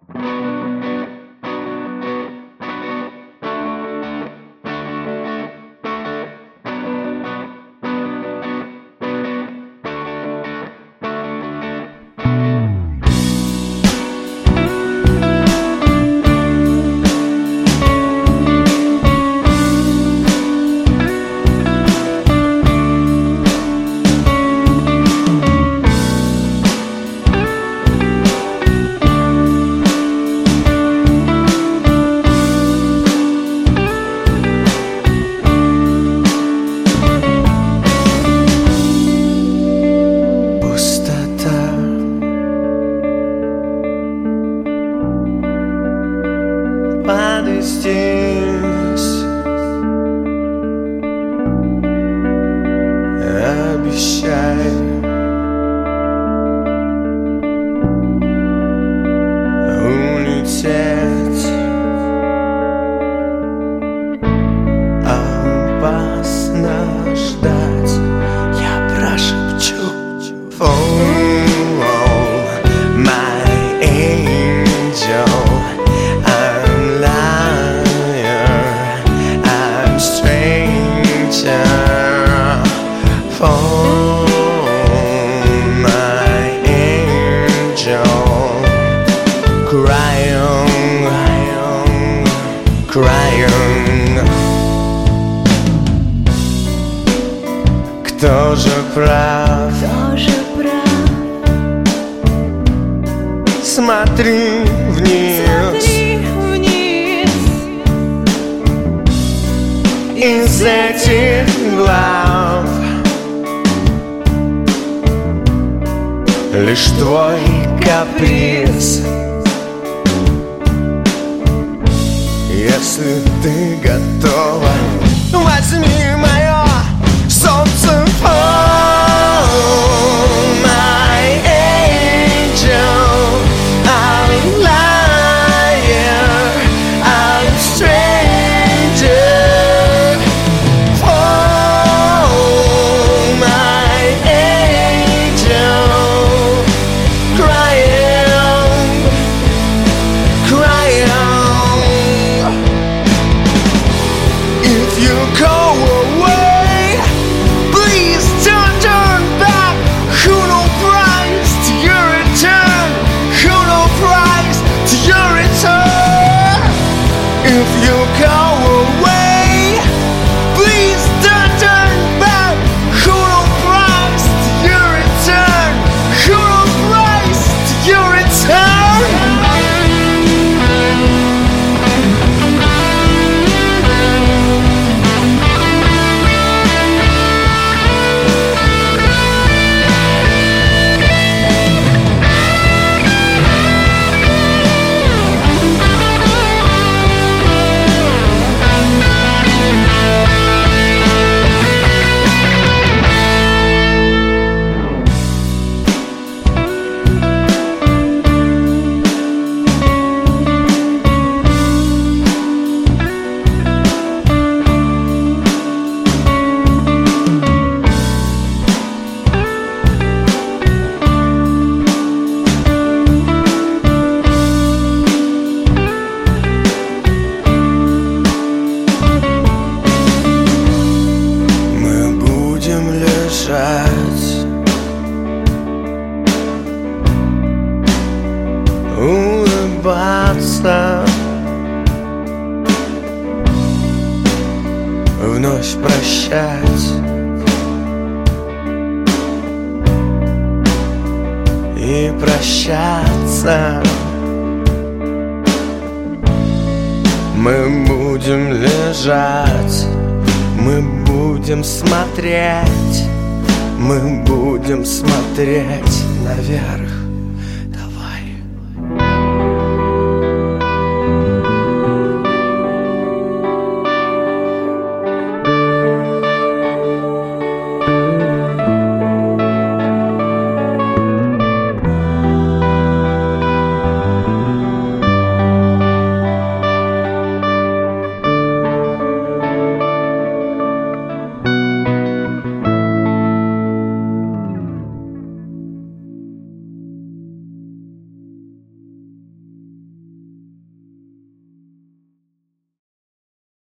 Падай здесь, обещай, улететь опасно ждать. Я прошепчу: crying. Кто же прав? Смотри вниз, из этих глав лишь твой каприз. Если ты готова, возьми мое солнце. My angel, I'm liar, I'm stranger. My angel, crying, crying. If you go away, please don't turn back. Who no price to your return? Who no price to your return? If you go away, please don't turn back. Who no price to your return? Who no price to your return? Улыбаться, вновь прощать и прощаться. Мы будем лежать, мы будем смотреть, мы будем смотреть наверх.